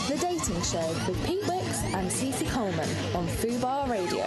The Dating Show with Pete Wicks and Cece Coleman on Fubar Radio.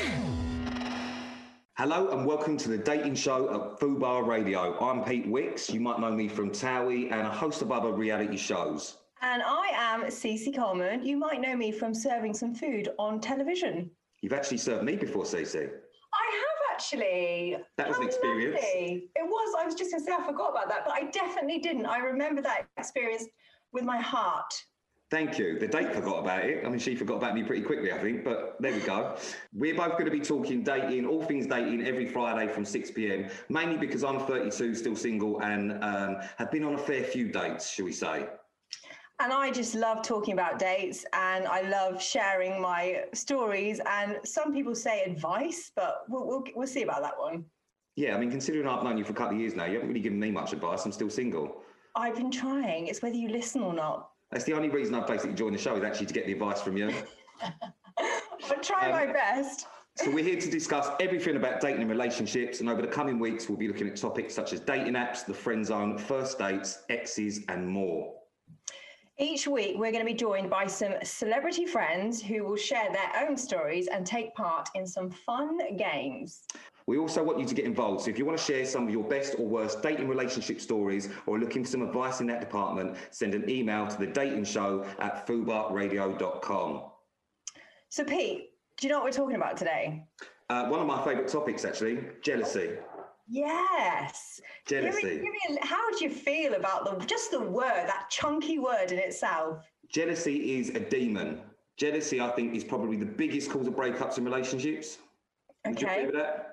Hello and welcome to The Dating Show at Fubar Radio. I'm Pete Wicks. You might know me from Towie and a host of other reality shows. And I am Cece Coleman. You might know me from serving some food on television. You've actually served me before, Cece. I have actually. That was an experience. Lovely. It was. I was just going to say I forgot about that, but I definitely didn't. I remember that experience with my heart. Thank you. The date forgot about it. I mean, she forgot about me pretty quickly, I think, but there we go. We're both going to be talking dating, all things dating, every Friday from 6 p.m, mainly because I'm 32, still single, and have been on a fair few dates, shall we say. And I just love talking about dates, and I love sharing my stories, and some people say advice, but we'll see about that one. Yeah, I mean, considering I've known you for a couple of years now, you haven't really given me much advice. I'm still single. I've been trying. It's whether you listen or not. That's the only reason I've basically joined the show, is actually to get the advice from you. I'll try my best. So we're here to discuss everything about dating and relationships, and over the coming weeks, we'll be looking at topics such as dating apps, the friend zone, first dates, exes, and more. Each week, we're going to be joined by some celebrity friends who will share their own stories and take part in some fun games. We also want you to get involved. So if you want to share some of your best or worst dating relationship stories or are looking for some advice in that department, send an email to thedatingshow@fubarradio.com. So Pete, do you know what we're talking about today? One of my favourite topics, actually, jealousy. Yes. Jealousy. How do you feel about just the word, that chunky word in itself? Jealousy is a demon. Jealousy, I think, is probably the biggest cause of breakups in relationships. Would you agree with that?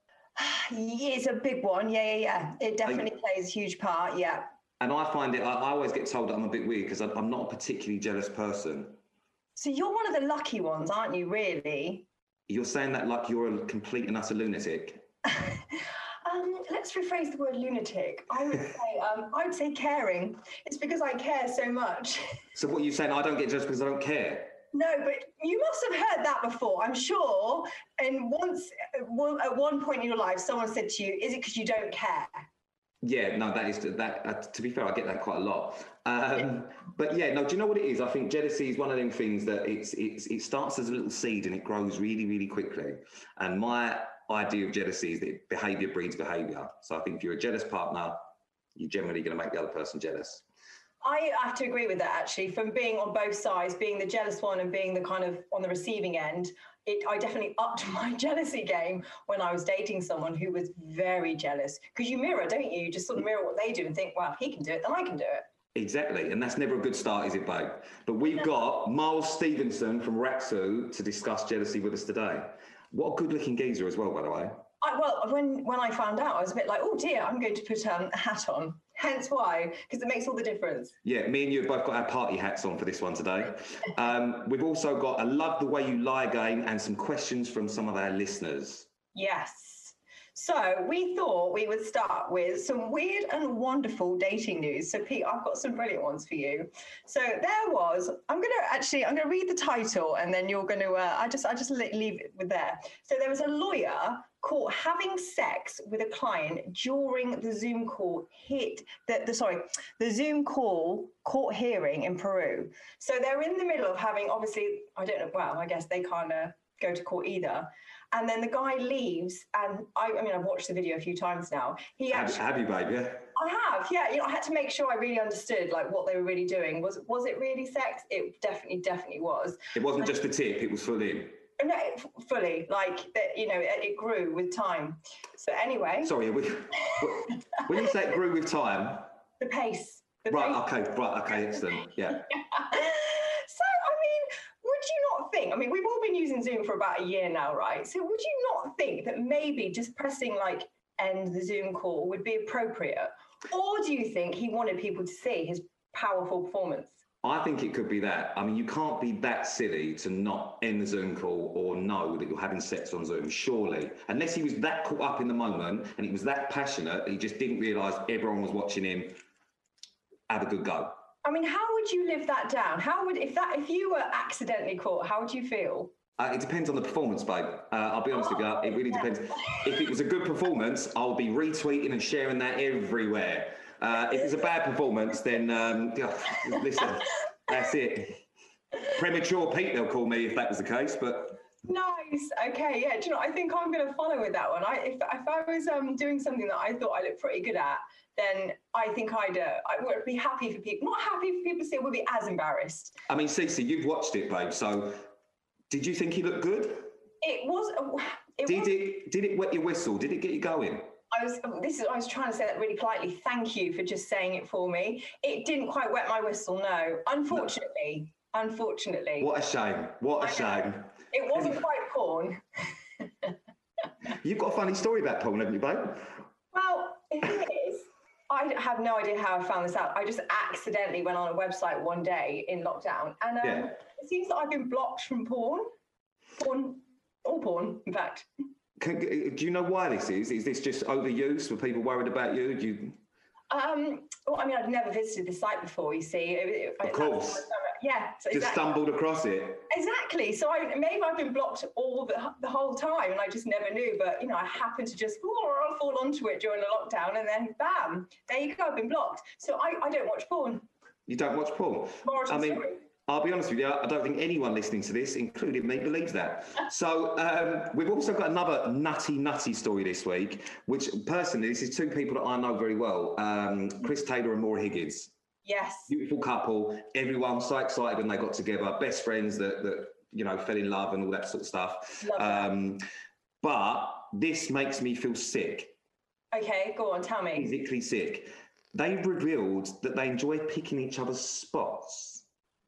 It's a big one. Yeah. It definitely plays a huge part. Yeah. And I find it, I always get told that I'm a bit weird because I'm not a particularly jealous person. So you're one of the lucky ones, aren't you, really? You're saying that like you're a complete and utter lunatic. Let's rephrase the word lunatic. I would say caring. It's because I care so much. So what are you saying? I don't get jealous because I don't care? No, but you must have heard that before, I'm sure. And at one point in your life, someone said to you, "Is it because you don't care?" Yeah, no, that is that. To be fair, I get that quite a lot. But yeah, no. Do you know what it is? I think jealousy is one of them things that it starts as a little seed and it grows really, really quickly. And my idea of jealousy is that behaviour breeds behaviour. So I think if you're a jealous partner, you're generally going to make the other person jealous. I have to agree with that, actually. From being on both sides, being the jealous one and being the kind of on the receiving end, I definitely upped my jealousy game when I was dating someone who was very jealous. Because you mirror, don't you? You just sort of mirror what they do and think, well, if he can do it, then I can do it. Exactly. And that's never a good start, is it, babe? But we've got Miles Stevenson from Raksu to discuss jealousy with us today. What a good-looking geezer as well, by the way. When I found out, I was a bit like, oh dear, I'm going to put a hat on. Hence why, because it makes all the difference. Yeah, me and you have both got our party hats on for this one today. We've also got a Love the Way You Lie game and some questions from some of our listeners. Yes. So we thought we would start with some weird and wonderful dating news. So Pete, I've got some brilliant ones for you. So there was, I'm going to read the title and then you're going to, I just leave it with there. So there was a lawyer caught having sex with a client during the Zoom call the Zoom call court hearing in Peru. So they're in the middle of having, obviously, I don't know, well, I guess they can't go to court either. And then the guy leaves, and I've watched the video a few times now. Have you, babe? Yeah. I have, yeah. I had to make sure I really understood like what they were really doing. Was it really sex? It definitely was. It wasn't just the tip; it was full in. No, fully. Like it grew with time. So anyway. Sorry, when you say it grew with time. The pace. Right. Okay. Excellent. Yeah. Would you not think, we've all been using Zoom for about a year now, right? So would you not think that maybe just pressing end the Zoom call would be appropriate? Or do you think he wanted people to see his powerful performance? I think it could be that. You can't be that silly to not end the Zoom call or know that you're having sex on Zoom, surely. Unless he was that caught up in the moment and he was that passionate that he just didn't realise everyone was watching him have a good go. How would you live that down? If you were accidentally caught, how would you feel? It depends on the performance, babe. I'll be honest with you. It really depends. If it was a good performance, I'll be retweeting and sharing that everywhere. If it's a bad performance, then listen, that's it. Premature Pete, they'll call me if that was the case, but... Nice. Okay. Yeah. Do you know? I think I'm going to follow with that one. If I was doing something that I thought I looked pretty good at, then I think I would be happy for people. Not happy for people to see it. Would be as embarrassed. I mean, Cece, you've watched it, babe. So, did you think he looked good? It was. Did it wet your whistle? Did it get you going? I was trying to say that really politely. Thank you for just saying it for me. It didn't quite wet my whistle. No, unfortunately. Unfortunately. What a shame. What a shame. It wasn't quite porn. You've got a funny story about porn, haven't you, babe? Well, the thing is, I have no idea how I found this out. I just accidentally went on a website one day in lockdown, and it seems that I've been blocked from porn, all porn, in fact. Do you know why this is? Is this just overuse? Were people worried about you? Well, I mean, I'd never visited the site before, you see. Of course. Yeah. So just stumbled across it. Exactly. So maybe I've been blocked all the whole time and I just never knew. But, you know, I happened to just fall onto it during the lockdown and then bam, there you go, I've been blocked. So I don't watch porn. You don't watch porn? I mean, I'll be honest with you, I don't think anyone listening to this, including me, believes that. So we've also got another nutty story this week, which personally, this is two people that I know very well, Chris Taylor and Maura Higgins. Yes. Beautiful couple. Everyone so excited when they got together. Best friends that you know, fell in love and all that sort of stuff. But this makes me feel sick. Okay, go on, tell me. Physically sick. They've revealed that they enjoy picking each other's spots.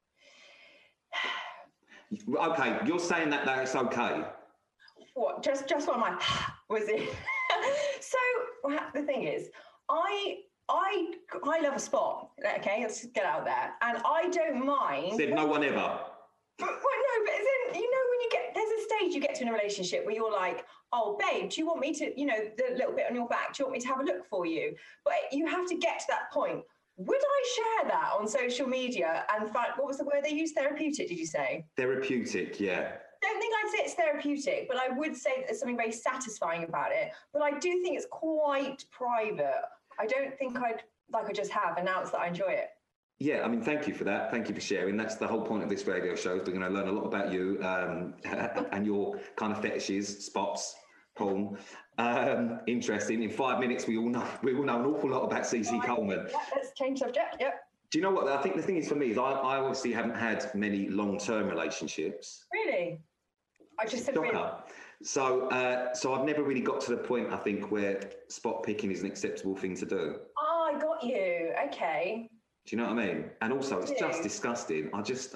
Okay, you're saying that it's okay. What? Just what my was it? So the thing is, I love a spot. Okay, let's just get out there, and I don't mind. Said no one ever. Well, no, but as in, you know, when there's a stage you get to in a relationship where you're like, oh, babe, do you want me to, you know, the little bit on your back, do you want me to have a look for you? But you have to get to that point. Would I share that on social media and find, what was the word they used? Therapeutic, did you say? Therapeutic, yeah. I don't think I'd say it's therapeutic, but I would say that there's something very satisfying about it. But I do think it's quite private. I don't think I'd just have announced that I enjoy it. Yeah, I mean, thank you for that. Thank you for sharing. That's the whole point of this radio show. Is we're going to learn a lot about you and your kind of fetishes, spots, porn. Interesting. In 5 minutes, we all know an awful lot about CC Coleman. Yeah, let's change subject. Yep. Do you know what? I think the thing is for me is I obviously haven't had many long-term relationships. Really? I just said really. So I've never really got to the point, I think, where spot picking is an acceptable thing to do. Oh, I got you. Okay. Do you know what I mean? And also, it's just disgusting.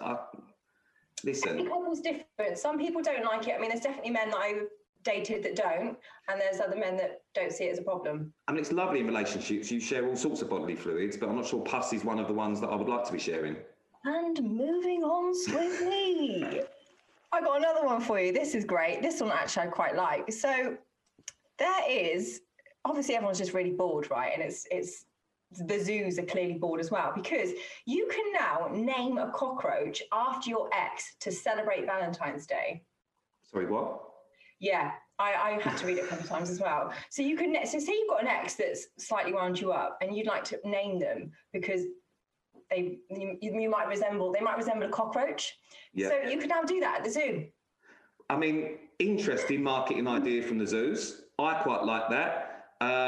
Listen. Every couple's different. Some people don't like it. I mean, there's definitely men that I've dated that don't, and there's other men that don't see it as a problem. I mean, it's lovely in relationships. You share all sorts of bodily fluids, but I'm not sure pus is one of the ones that I would like to be sharing. And moving on swiftly. I got another one for you. This is great. This one actually I quite like. So there is, obviously everyone's just really bored, right? And it's the zoos are clearly bored as well, because you can now name a cockroach after your ex to celebrate Valentine's Day. Sorry, what? Yeah, I had to read it a couple of times as well. So you can, so say you've got an ex that's slightly wound you up and you'd like to name them because they might resemble a cockroach. Yeah. So you can now do that at the zoo. I mean, interesting marketing idea from the zoos. I quite like that.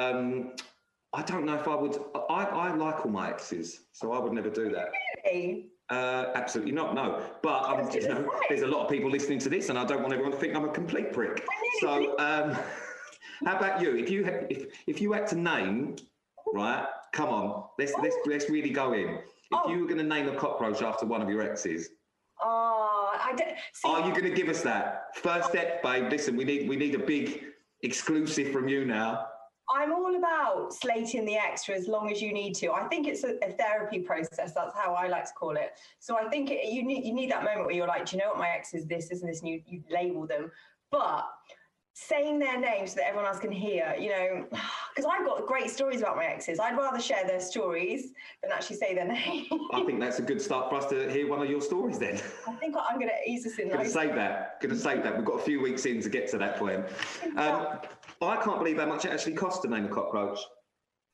I don't know if I would. I like all my exes, so I would never do that. Really? Absolutely not. No. But there's a lot of people listening to this, and I don't want everyone to think I'm a complete prick. So, how about you? If you had to name, right? Come on, let's really go in. If you were going to name a cockroach after one of your exes, I don't. Are you going to give us that first step, babe? Listen, we need a big exclusive from you now. I'm all about slating the ex for as long as you need to. I think it's a therapy process. That's how I like to call it. So I think you need that moment where you're like, do you know what, my ex is this, and this, and you label them. But saying their names so that everyone else can hear, you know, because I've got great stories about my exes. I'd rather share their stories than actually say their name. I think that's a good start for us to hear one of your stories then. I think I'm going to ease us in. Going to save that. We've got a few weeks in to get to that point. I can't believe how much it actually costs to name a cockroach.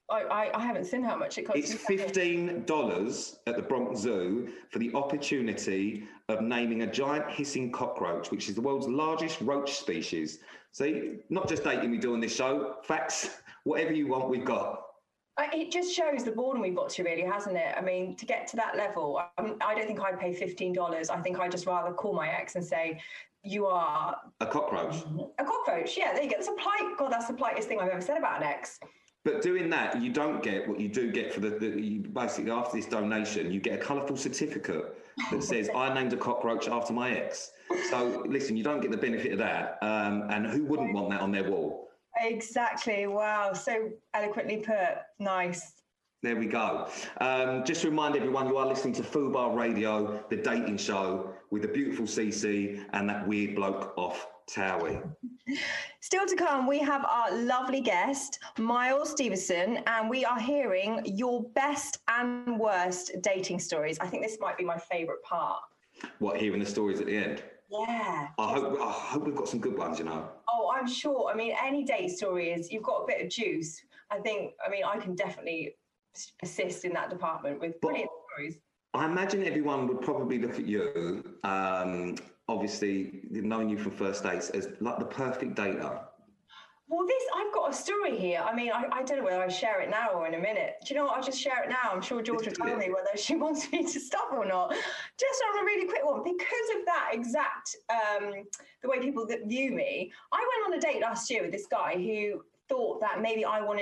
I haven't seen how much it costs. It's $15 at the Bronx Zoo for the opportunity of naming a giant hissing cockroach, which is the world's largest roach species. See, not just dating we do on this show, facts, whatever you want, we've got. It just shows the boredom we've got to, really, hasn't it? I mean, to get to that level, I don't think I'd pay $15. I think I'd just rather call my ex and say, you are... A cockroach. A cockroach, yeah, there you go. God, that's the politest thing I've ever said about an ex. But doing that, you don't get what you do get for basically after this donation, you get a colourful certificate that says, I named a cockroach after my ex. So, listen, you don't get the benefit of that. And who wouldn't want that on their wall? Exactly. Wow. So eloquently put. Nice. There we go. Just to remind everyone, you are listening to Fubar Radio, the dating show with the beautiful CC and that weird bloke off Towie. Still to come, we have our lovely guest, Miles Stevenson, and we are hearing your best and worst dating stories. I think this might be my favourite part. What, hearing the stories at the end? Yeah. I hope we've got some good ones, you know. Oh, I'm sure. I mean, any date story is, you've got a bit of juice. I can definitely assist in that department with brilliant stories. I imagine everyone would probably look at you, obviously knowing you from first dates, as like the perfect dater. Well, I've got a story here. I mean, I don't know whether I share it now or in a minute. Do you know what? I'll just share it now. I'm sure George will tell me whether she wants me to stop or not. Just on a really quick one, because of that exact, the way people that view me, I went on a date last year with this guy who thought that maybe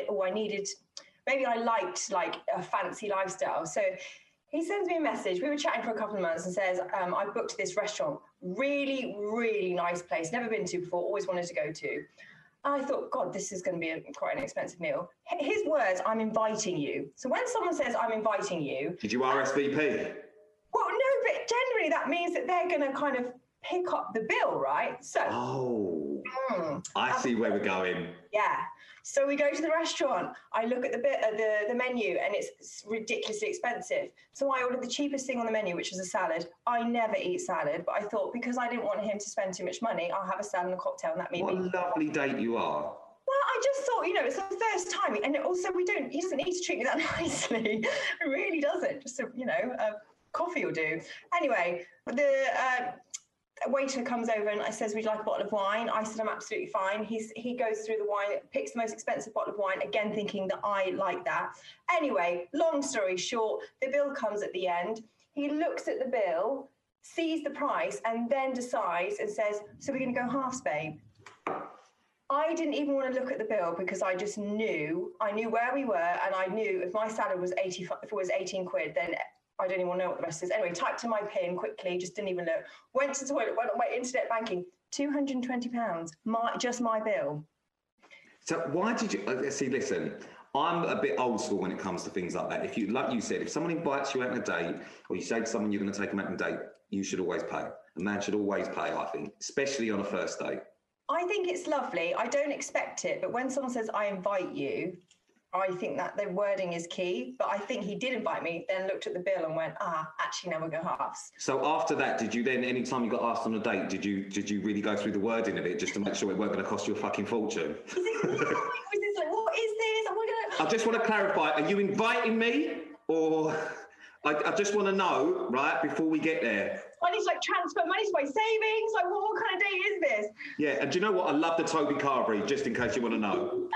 maybe I liked like a fancy lifestyle. So he sends me a message. We were chatting for a couple of months and says, I booked this restaurant. Really, really nice place. Never been to before, always wanted to go to. I thought, God, this is going to be quite an expensive meal. His words, I'm inviting you. So when someone says, I'm inviting you... Did you RSVP? Well, no, but generally that means that they're going to kind of pick up the bill, right? So... I see where we're going. Yeah. So we go to the restaurant. I look at the menu and it's ridiculously expensive. So I ordered the cheapest thing on the menu, which was a salad. I never eat salad, but I thought because I didn't want him to spend too much money, I'll have a salad and a cocktail, and that made What a lovely date you are. Well, I just thought, it's the first time, and also he doesn't need to treat me that nicely. It really doesn't. Just a coffee will do. Anyway, a waiter comes over and says, would you like a bottle of wine? I said, I'm absolutely fine. He goes through the wine, picks the most expensive bottle of wine, again thinking that I like that. Anyway, long story short, the bill comes at the end. He looks at the bill, sees the price, and then decides and says, so we're going to go halves, babe. I didn't even want to look at the bill because I just knew where we were, and I knew if my salad was 18 quid, then I don't even know what the rest is. Anyway, typed in my PIN quickly, just didn't even look. Went to the toilet, went on my internet banking, £220, just my bill. So why did you, see, listen, I'm a bit old school when it comes to things like that. Like you said, if someone invites you out on a date, or you say to someone you're going to take them out on a date, you should always pay. A man should always pay, I think, especially on a first date. I think it's lovely. I don't expect it, but when someone says, I invite you, I think that the wording is key, but I think he did invite me, then looked at the bill and went, actually, now we'll go halves. So after that, did you then, anytime you got asked on a date, did you really go through the wording of it just to make sure it weren't going to cost you a fucking fortune? What is this? I just want to clarify, are you inviting me, or I just want to know, right, before we get there? I need to transfer money to my savings. What kind of date is this? Yeah, and do you know what? I love the Toby Carberry, just in case you want to know.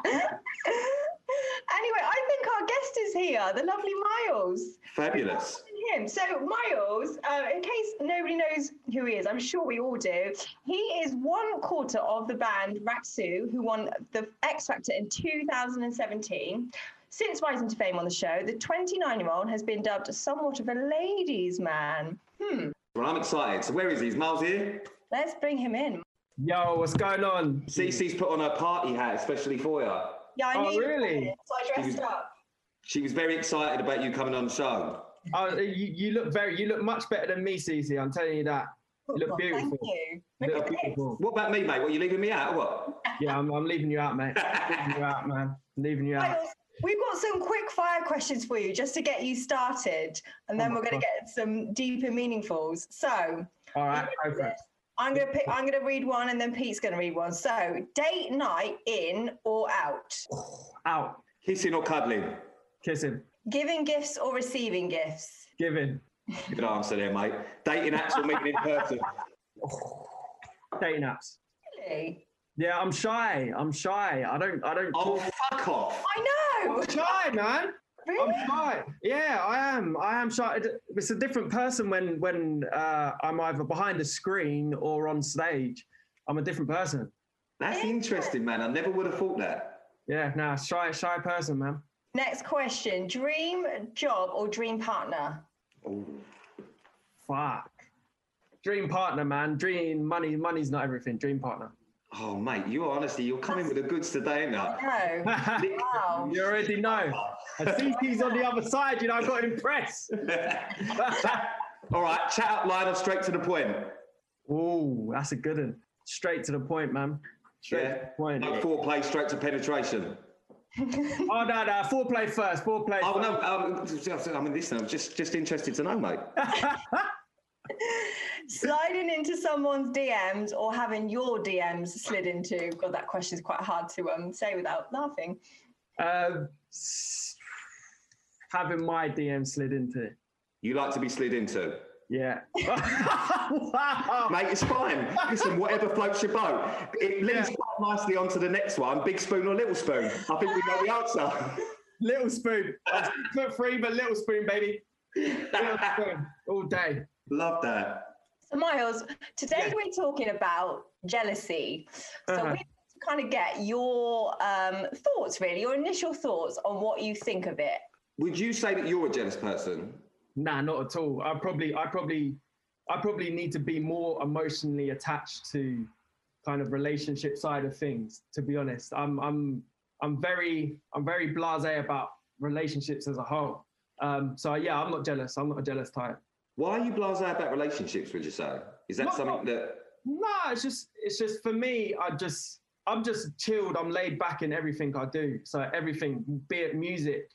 Anyway, I think our guest is here, the lovely Miles. Fabulous. Him. So Miles, in case nobody knows who he is, I'm sure we all do. He is one quarter of the band Rak-Su, who won the X Factor in 2017. Since rising to fame on the show, the 29-year-old has been dubbed somewhat of a ladies' man. Well, I'm excited. So where is he? Is Miles here? Let's bring him in. Yo, what's going on? Cece's put on her party hat, especially for you. Yeah, I knew really? So I dressed up. She was very excited about you coming on the show. You look much better than me, Cece. I'm telling you that. You look beautiful. Thank you. You look beautiful. What about me, mate? What, you leaving me out or what? Yeah, I'm leaving you out, mate. I'm leaving you out, man. I'm leaving you out. Miles, we've got some quick fire questions for you just to get you started, and then we're going to get some deeper meaningfuls. So, all right, go for it. I'm going to read one, and then Pete's going to read one. So, date night in or out? Out. Kissing or cuddling? Kissing. Giving gifts or receiving gifts? Giving. Good answer there, mate. Dating apps or meeting in person? Dating apps. Really? Yeah, I'm shy. I don't Oh, fuck off. I know. I'm shy, man. Really? I'm shy. Yeah, I am shy. It's a different person when I'm either behind a screen or on stage. I'm a different person. That's interesting, man. I never would have thought that. Yeah, nah, shy person, man. Next question. Dream job or dream partner? Oh. Fuck. Dream partner, man. Dream money's not everything. Dream partner. Oh, mate, you're coming with the goods today, now. No. Wow. You already know. And CC's on the other side, you know, I got impressed. All right, chat up line or straight to the point? Ooh, that's a good one. Straight to the point, man. Straight to the point. No foreplay, straight to penetration. Oh, no, foreplay first. Foreplay Oh, first. no, I mean, listen, I'm just interested to know, mate. Sliding into someone's DMs or having your DMs slid into? God, that question is quite hard to say without laughing. Having my DM slid into. You like to be slid into? Yeah. Wow. Mate, it's fine. Listen, whatever floats your boat. It leads quite nicely onto the next one. Big spoon or little spoon? I think we know the answer. Little spoon. I'm 6'3", but little spoon, baby. Little spoon. All day. Love that. So Miles, today we're talking about jealousy. So we want to kind of get your thoughts, really, your initial thoughts on what you think of it. Would you say that you're a jealous person? Nah, not at all. I probably need to be more emotionally attached to kind of relationship side of things. To be honest, I'm very blasé about relationships as a whole. So yeah, I'm not jealous. I'm not a jealous type. Why are you blasé about relationships, would you say? Is that something that... No, it's just for me, I'm just chilled. I'm laid back in everything I do. So everything, be it music,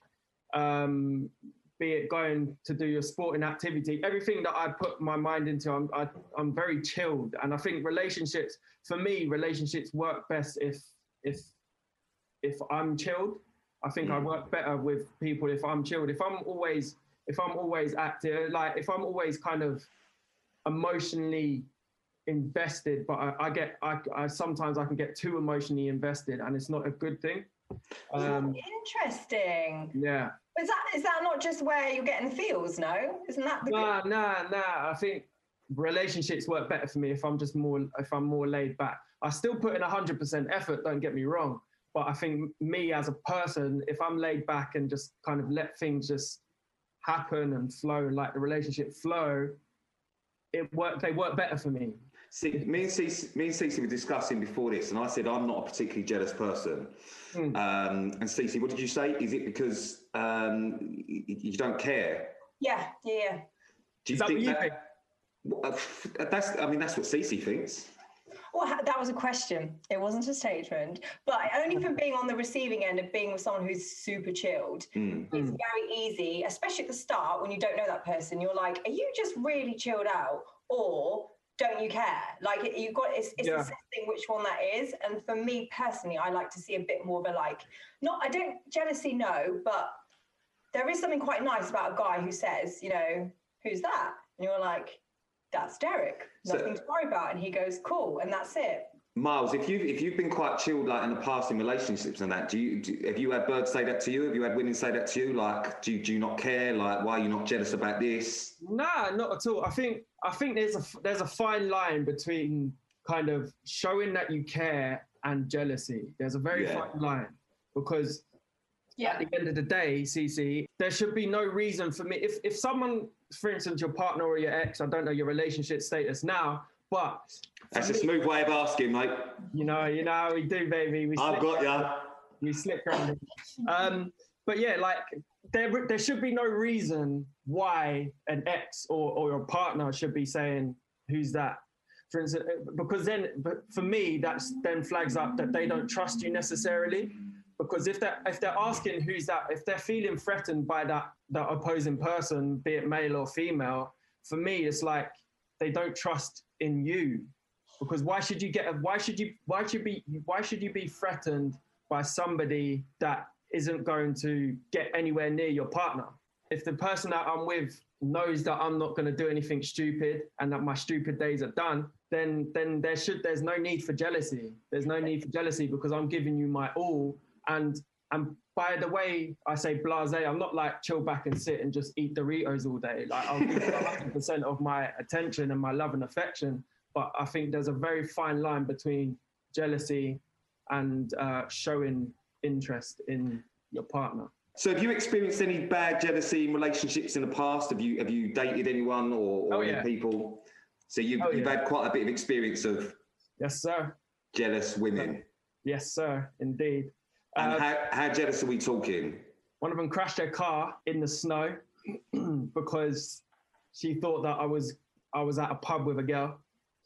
be it going to do your sporting activity, everything that I put my mind into, I'm very chilled. And I think relationships, for me, relationships work best if I'm chilled. I think I work better with people if I'm chilled. If I'm always active, like if I'm always kind of emotionally invested, but I sometimes I can get too emotionally invested, and it's not a good thing. Interesting. Yeah. Is that not just where you're getting the feels? No, isn't that the? Nah. I think relationships work better for me if I'm more laid back. I still put in 100% effort. Don't get me wrong, but I think me as a person, if I'm laid back and just kind of let things just happen and flow, like the relationship flow, they work better for me. See, me and Cece were discussing before this, and I said I'm not a particularly jealous person. And Cece, what did you say? Is it because you don't care? Yeah. Do you think that? That's what Cece thinks. Well, that was a question. It wasn't a statement. But only from being on the receiving end of being with someone who's super chilled, it's very easy, especially at the start when you don't know that person. You're like, are you just really chilled out, or don't you care? Like it's assessing which one that is. And for me personally, I like to see a bit more of a jealousy, no, but there is something quite nice about a guy who says, who's that? And you're like, that's Derek. Nothing to worry about. And he goes, cool, and that's it. Miles, if you've been quite chilled like in the past in relationships and that, have you had birds say that to you? Have you had women say that to you? Like, do you not care? Like, why are you not jealous about this? Nah, not at all. I think there's a fine line between kind of showing that you care and jealousy. There's a very fine line, because at the end of the day, Cece, there should be no reason for me. If someone, for instance, your partner or your ex, I don't know your relationship status now, but that's a smooth way of asking, mate. You know how we do, baby. I've got ya. We slip around. But yeah, like there should be no reason why an ex or your partner should be saying, "Who's that?" For instance, because but for me, that's then flags up that they don't trust you necessarily. Because if they're asking who's that, if they're feeling threatened by that opposing person, be it male or female, for me it's like they don't trust in you. Because why should you be threatened by somebody that isn't going to get anywhere near your partner. If the person that I'm with knows that I'm not going to do anything stupid and that my stupid days are done, then there's no need for jealousy. There's no need for jealousy because I'm giving you my all. And by the way, I say blasé, I'm not like chill back and sit and just eat Doritos all day. Like I'll give you 100% of my attention and my love and affection. But I think there's a very fine line between jealousy and showing interest in your partner. So have you experienced any bad jealousy in relationships in the past? Have you dated anyone or any people? So you've had quite a bit of experience of yes, sir. Jealous women. Yes, sir, indeed. And how jealous are we talking? One of them crashed their car in the snow because she thought that I was at a pub with a girl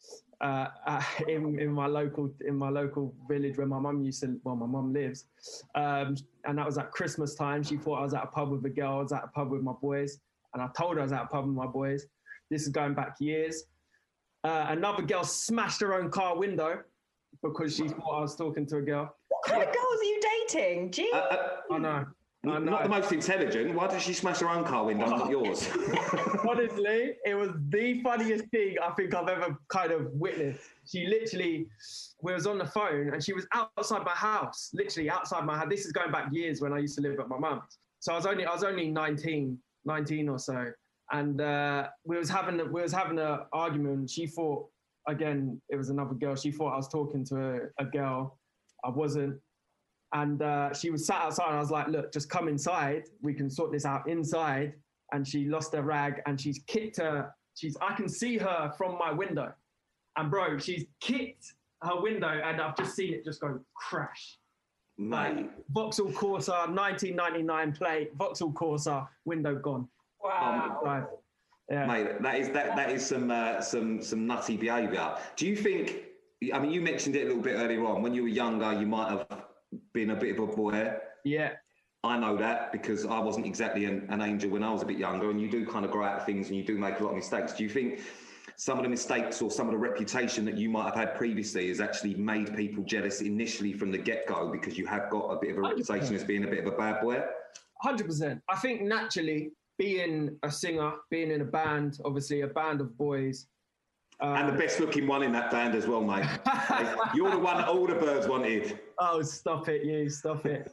in my local village where my mum lives, and that was at Christmas time. She thought I was at a pub with a girl. I was at a pub with my boys, and I told her I was at a pub with my boys. This is going back years. Another girl smashed her own car window because she thought I was talking to a girl. What kind of girls are you dating? Gee. I know. Not the most intelligent. Why did she smash her own car window, not yours? Honestly, it was the funniest thing I think I've ever kind of witnessed. She literally, we was on the phone and she was outside my house, literally outside my house. This is going back years when I used to live at my mum's. So I was only 19 or so. And we was having an argument. She thought, again, it was another girl. She thought I was talking to a girl. I wasn't. And she was sat outside and I was like, look, just come inside. We can sort this out inside. And she lost her rag and she's kicked her. I can see her from my window. And bro, she's kicked her window and I've just seen it just go crash. Mate. Like, Vauxhall Corsa, 1999 plate, Vauxhall Corsa, window gone. Wow. Yeah. Mate, that is some nutty behaviour. Do you think, I mean, you mentioned it a little bit earlier on, when you were younger, you might have been a bit of a boy. Yeah. I know that because I wasn't exactly an angel when I was a bit younger, and you do kind of grow out of things and you do make a lot of mistakes. Do you think some of the mistakes or some of the reputation that you might have had previously has actually made people jealous initially from the get-go because you have got a bit of a 100%. Reputation as being a bit of a bad boy? 100%. I think naturally, being a singer, being in a band, obviously a band of boys. And the best looking one in that band as well, mate. You're the one that all the birds wanted. Oh, stop it, stop it.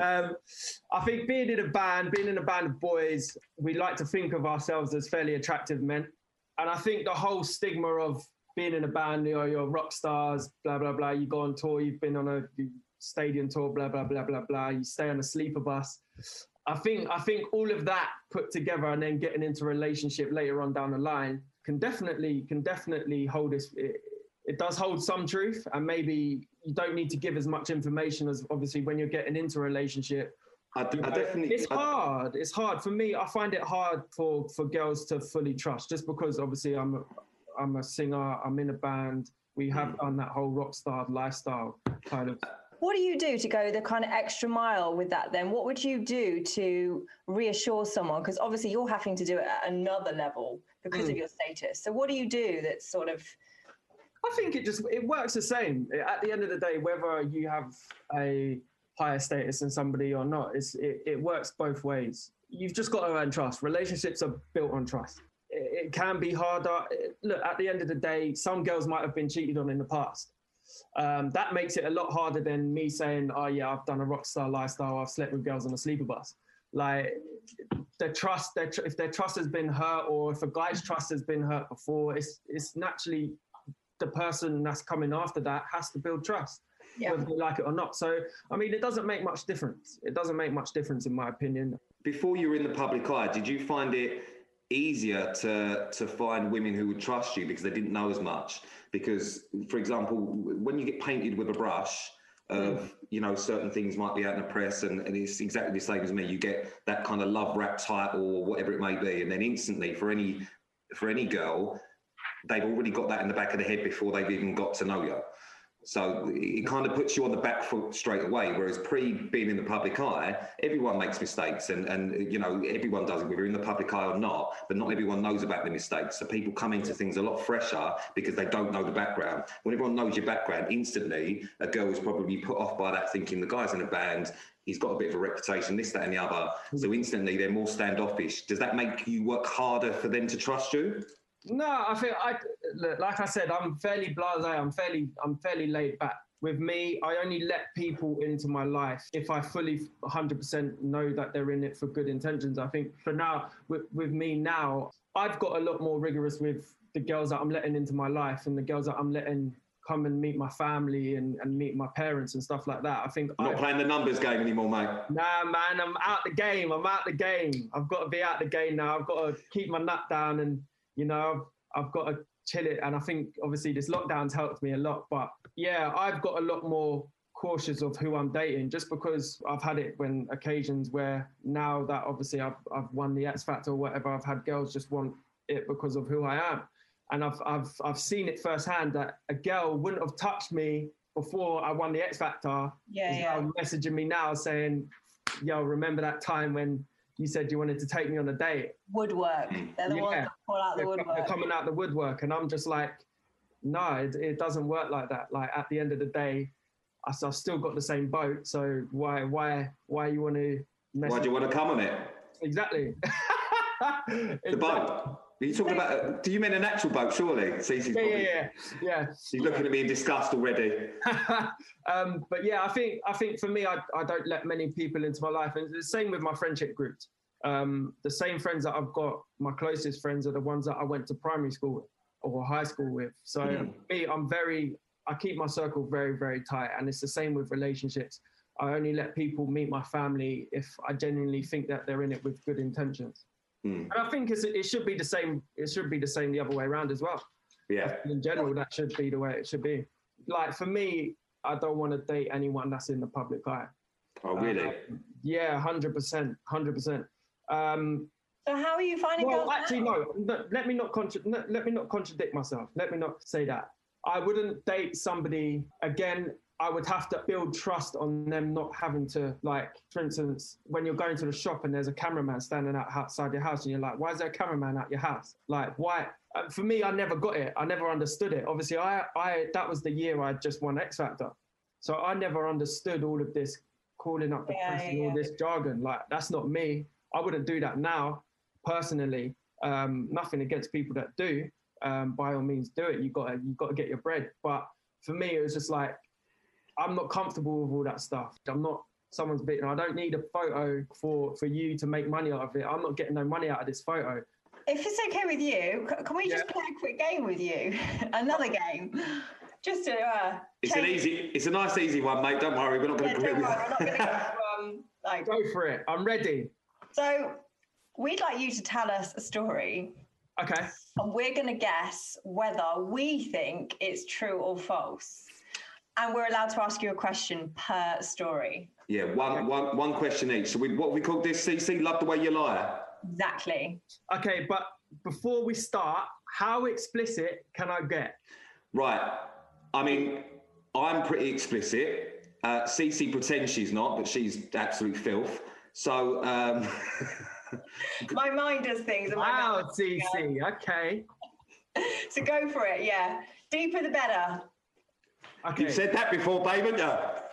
I think being in a band of boys, we like to think of ourselves as fairly attractive men. And I think the whole stigma of being in a band, you're rock stars, blah, blah, blah. You go on tour, you've been on a stadium tour, blah, blah, blah, blah, blah. You stay on a sleeper bus. I think all of that put together and then getting into a relationship later on down the line can definitely hold this. It does hold some truth, and maybe you don't need to give as much information as obviously when you're getting into a relationship. It's hard. It's hard for me. I find it hard for girls to fully trust, just because obviously I'm a singer. I'm in a band. We have done that whole rock star lifestyle kind of. What do you do to go the kind of extra mile with that then? What would you do to reassure someone? Because obviously you're having to do it at another level because of your status. So what do you do that's sort of... I think it works the same. At the end of the day, whether you have a higher status than somebody or not, it works both ways. You've just got to earn trust. Relationships are built on trust. It can be harder. Look, at the end of the day, some girls might have been cheated on in the past. That makes it a lot harder than me saying, oh yeah, I've done a rock star lifestyle, I've slept with girls on a sleeper bus. Like if their trust has been hurt, or if a guy's trust has been hurt before, it's naturally the person that's coming after that has to build trust, whether they like it or not. So, I mean, it doesn't make much difference. It doesn't make much difference in my opinion. Before you were in the public eye, did you find it easier to find women who would trust you because they didn't know as much? Because, for example, when you get painted with a brush of, certain things might be out in the press, and it's exactly the same as me. You get that kind of love rap title or whatever it may be, and then instantly for any girl, they've already got that in the back of the head before they've even got to know you. So it kind of puts you on the back foot straight away. Whereas being in the public eye, everyone makes mistakes, and everyone does it, whether you're in the public eye or not. But not everyone knows about the mistakes. So people come into things a lot fresher because they don't know the background. When everyone knows your background, instantly a girl is probably put off by that, thinking the guy's in a band. he's got a bit of a reputation, this, that, and the other. So instantly they're more standoffish. Does that make you work harder for them to trust you? No, I think like I said, I'm fairly blasé. I'm fairly laid back. With me, I only let people into my life if I fully 100% know that they're in it for good intentions. I think for now, with me now, I've got a lot more rigorous with the girls that I'm letting into my life and the girls that I'm letting come and meet my family and meet my parents and stuff like that. I think not playing the numbers game anymore, mate. Nah, man, I'm out the game. I've got to be out the game now. I've got to keep my nut down and, you know, I've got to chill it. And I think obviously this lockdown's helped me a lot, but yeah, I've got a lot more cautious of who I'm dating just because I've had it when occasions where now that obviously I've won the X Factor or whatever, I've had girls just want it because of who I am. And I've seen it firsthand that a girl wouldn't have touched me before I won the X Factor. Now messaging me now saying, yo, remember that time when you said you wanted to take me on a date? Woodwork. They're the ones that pull out the woodwork. They're coming out the woodwork. And I'm just like, no, it doesn't work like that. Like at the end of the day, I've still got the same boat. So why you want to Why do you want to come on it? Exactly. The boat. Are you talking about? Do you mean an actual boat? Surely, Cece's yeah. She's looking at me in disgust already. But yeah, I think for me, I don't let many people into my life, and it's the same with my friendship groups. The same friends that I've got, my closest friends are the ones that I went to primary school with or high school with. So me, I keep my circle very, very tight, and it's the same with relationships. I only let people meet my family if I genuinely think that they're in it with good intentions. And I think it should be the same. It should be the same the other way around as well. Yeah. In general, that should be the way it should be. Like for me, I don't want to date anyone that's in the public eye. Oh, really? Yeah, 100%. So how are you finding? Well, actually, no. Let me not contradict myself. Let me not say that. I wouldn't date somebody again. I would have to build trust on them not having to, like, for instance, when you're going to the shop and there's a cameraman standing outside your house and you're like, why is there a cameraman at your house? Like, why? For me, I never got it. I never understood it. Obviously, that was the year I just won X Factor. So I never understood all of this calling up the press and all this jargon. Like, that's not me. I wouldn't do that now, personally. Nothing against people that do. By all means, do it. You've got to get your bread. But for me, it was just like, I'm not comfortable with all that stuff. I'm not someone's bitten. I don't need a photo for you to make money out of it. I'm not getting no money out of this photo. If it's okay with you, can we just play a quick game with you? Another game. Just to it's a nice easy one, mate. Don't worry, we're not going to we're not going to go for it. I'm ready. So we'd like you to tell us a story. Okay. And we're going to guess whether we think it's true or false. And we're allowed to ask you a question per story. Yeah, one question each. So what we call this, CC? Love the way you lie. Exactly. Okay, but before we start, how explicit can I get? Right. I mean, I'm pretty explicit. CC pretends she's not, but she's absolute filth. So... my mind does things. Wow, CC. Okay. So go for it, yeah. Deeper the better. Okay. You've said that before, babe, haven't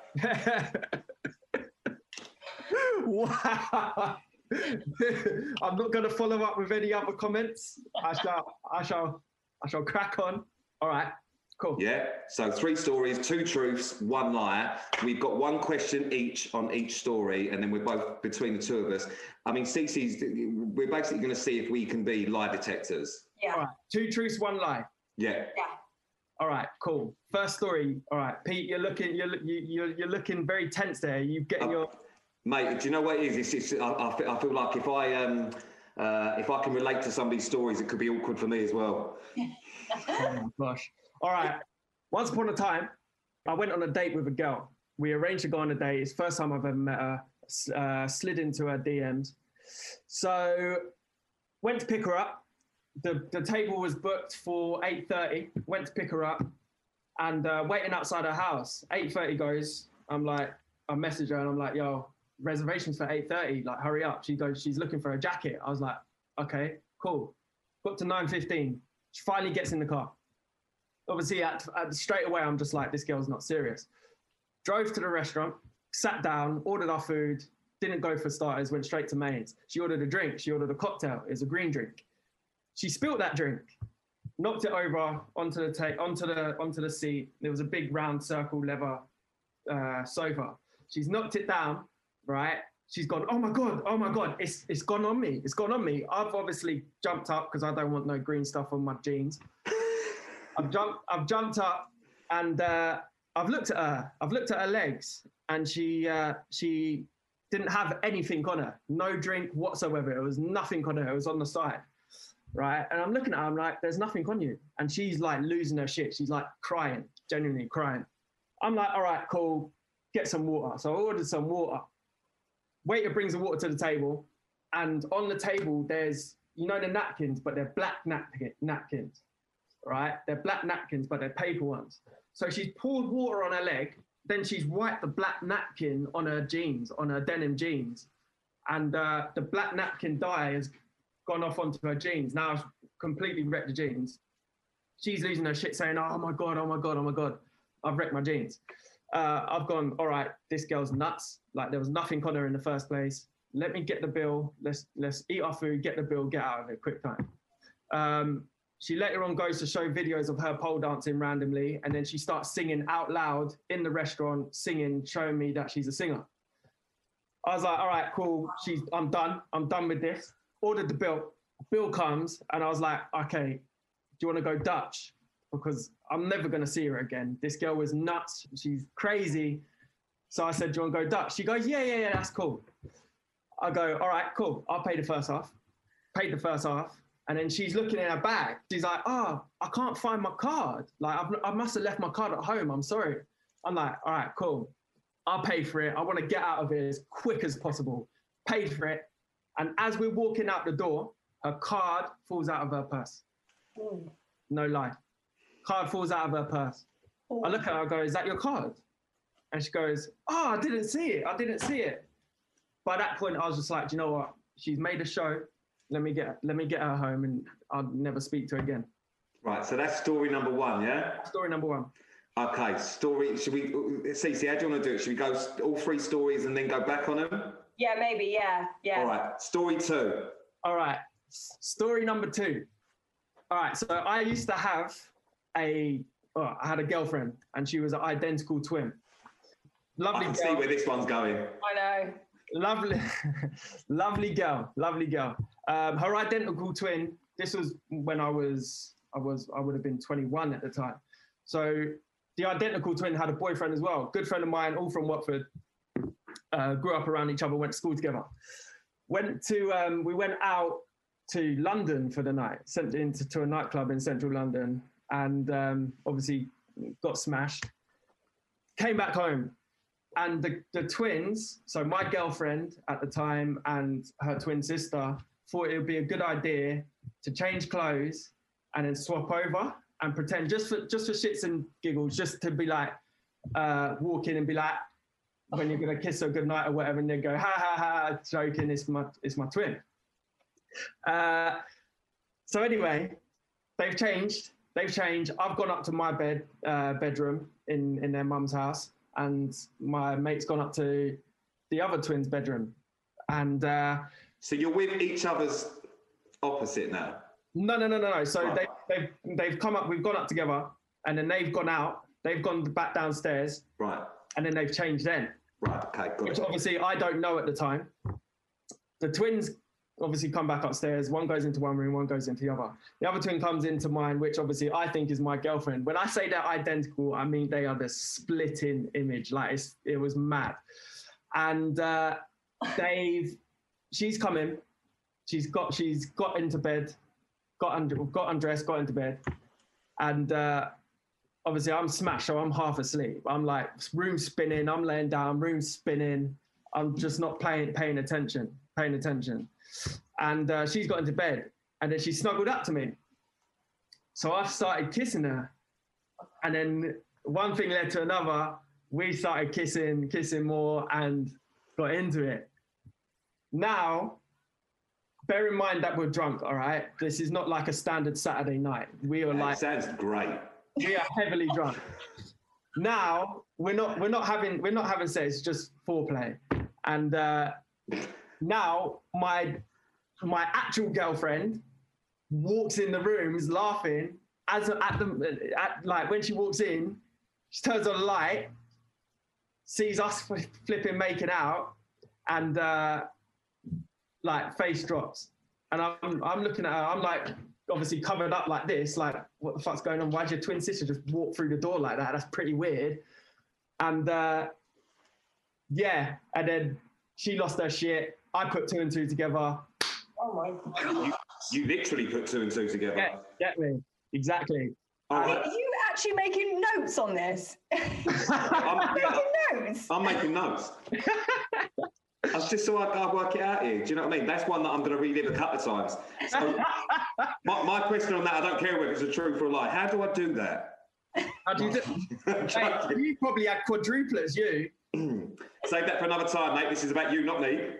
you? Wow. I'm not going to follow up with any other comments. I shall crack on. All right. Cool. Yeah. So 3 stories, 2 truths, 1 lie. We've got 1 question each on each story, and then we're both between the 2 of us. I mean, we're basically going to see if we can be lie detectors. Yeah. All right. 2 truths, 1 lie. Yeah. Yeah. All right, cool. First story. All right, Pete, you're looking very tense there. You getting your mate? Do you know what it is? I feel like if I can relate to somebody's stories, it could be awkward for me as well. Oh my gosh. All right. Once upon a time, I went on a date with a girl. We arranged to go on a date. It's the first time I've ever met her. Slid into her DMs. So went to pick her up. The table was booked for 8:30. Went to pick her up, and waiting outside her house. 8:30 goes. I'm like, I message her and I'm like, yo, reservations for 8:30. Like, hurry up. She goes, she's looking for a jacket. I was like, okay, cool. Booked to 9:15. She finally gets in the car. Obviously, straight away, I'm just like, this girl's not serious. Drove to the restaurant. sat down, ordered our food, didn't go for starters, went straight to mains. She ordered a drink. She ordered a cocktail. It was a green drink. She spilled that drink, knocked it over onto the seat. There was a big round circle leather sofa. She's knocked it down, right? She's gone, oh my God, it's gone on me. It's gone on me. I've obviously jumped up because I don't want no green stuff on my jeans. I've jumped up and I've looked at her. I've looked at her legs and she didn't have anything on her. No drink whatsoever. It was nothing on her. It was on the side, right? And I'm looking at her, I'm like, there's nothing on you. And she's like losing her shit. She's like crying, genuinely crying. I'm like, all right, cool, get some water. So I ordered some water. Waiter brings the water to the table, and on the table there's, you know, the napkins, but they're black napkins, right? They're black napkins, but they're paper ones. So she's poured water on her leg, then she's wiped the black napkin on her jeans, on her denim jeans, and the black napkin dye has gone off onto her jeans. Now I've completely wrecked the jeans. She's losing her shit saying, oh my God, I've wrecked my jeans. I've gone, all right, this girl's nuts. Like, there was nothing on her in the first place. Let me get the bill. Let's eat our food, get the bill, get out of it, quick time. She later on goes to show videos of her pole dancing randomly, and then she starts singing out loud in the restaurant, showing me that she's a singer. I was like, all right, cool. I'm done with this. Ordered the bill. Bill comes, and I was like, okay, do you want to go Dutch? Because I'm never going to see her again. This girl was nuts. She's crazy. So I said, do you want to go Dutch? She goes, yeah, that's cool. I go, all right, cool. I'll pay the first half. Paid the first half. And then she's looking in her bag. She's like, oh, I can't find my card. Like, I must have left my card at home. I'm sorry. I'm like, all right, cool. I'll pay for it. I want to get out of here as quick as possible. Paid for it. And as we're walking out the door, her card falls out of her purse. Ooh. No lie. Card falls out of her purse. Ooh. I look at her, I go, is that your card? And she goes, oh, I didn't see it. By that point, I was just like, do you know what? She's made a show. Let me get her home and I'll never speak to her again. Right, so that's story number one, yeah? Story number one. Okay, should we, Cece, how do you want to do it? Should we go all three stories and then go back on them? Yeah, maybe, yeah. All right, story two. All right, story number two. All right, so I used to have I had a girlfriend and she was an identical twin. Lovely I can girl. see where this one's going. I know. Lovely girl. Her identical twin. This was when I would have been 21 at the time. So the identical twin had a boyfriend as well. Good friend of mine, all from Watford. Grew up around each other, went to school together. We went out to London for the night. Sent into a nightclub in central London, and obviously got smashed. Came back home. And the twins, so my girlfriend at the time and her twin sister, thought it would be a good idea to change clothes and then swap over and pretend just for shits and giggles, just to be like, walk in and be like, when you're gonna kiss her goodnight or whatever, and then go, ha ha ha, joking, it's my twin. So anyway, they've changed. I've gone up to my bedroom in their mum's house. And my mate's gone up to the other twins' bedroom. And so you're with each other's opposite now? No. So right. they've come up, we've gone up together, and then they've gone out, they've gone back downstairs. Right. And then they've changed then. Right, okay, good. Which obviously I don't know at the time. The twins obviously come back upstairs. One goes into one room, one goes into the other. The other twin comes into mine, which obviously I think is my girlfriend. When I say they're identical, I mean they are the splitting image. Like it was mad. And she's come in. She's got into bed, got undressed, got into bed, and obviously I'm smashed, so I'm half asleep. I'm like room spinning. I'm laying down, room spinning. I'm just not paying attention. And she's got into bed, and then she snuggled up to me. So I started kissing her, and then one thing led to another. We started kissing more, and got into it. Now, bear in mind that we're drunk, all right? This is not like a standard Saturday night. We are like... Sounds great. We are heavily drunk. now we're not having sex, it's just foreplay. And now my actual girlfriend walks in the room, is laughing like when she walks in, she turns on the light, sees us flipping making out, and like face drops. And I'm looking at her, I'm like obviously covered up like this, like what the fuck's going on? Why'd your twin sister just walk through the door like that? That's pretty weird. And yeah, and then she lost her shit. I put 2 and 2 together. Oh my God. You literally put 2 and 2 together. Yeah, exactly. Exactly. Are you actually making notes on this? I'm making notes. That's just so I work it out here. Do you know what I mean? That's one that I'm going to relive a couple of times. So my question on that, I don't care whether it's a truth or a lie. How do I do that? How do you do? Hey, you probably had quadruplets, you. Save that for another time, mate. This is about you, not me.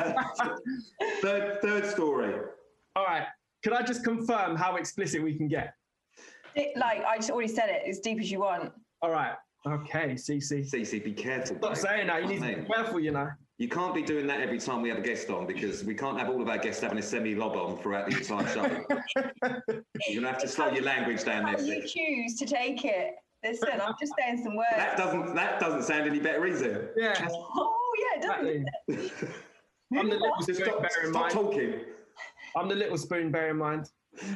Third story. All right. Could I just confirm how explicit we can get? Like, I just already said it, as deep as you want. All right. Okay, Cece. Cece, be careful. Stop saying that. You need to be careful, you know. You can't be doing that every time we have a guest on, because we can't have all of our guests having a semi-lob on throughout the entire show. You're going to have to slow your language down there. You choose to take it. Listen, I'm just saying some words. That doesn't sound any better, is it? Yeah. Oh, yeah, it doesn't. I'm the little spoon, bear in mind. Stop talking. I'm the little spoon, bear in mind.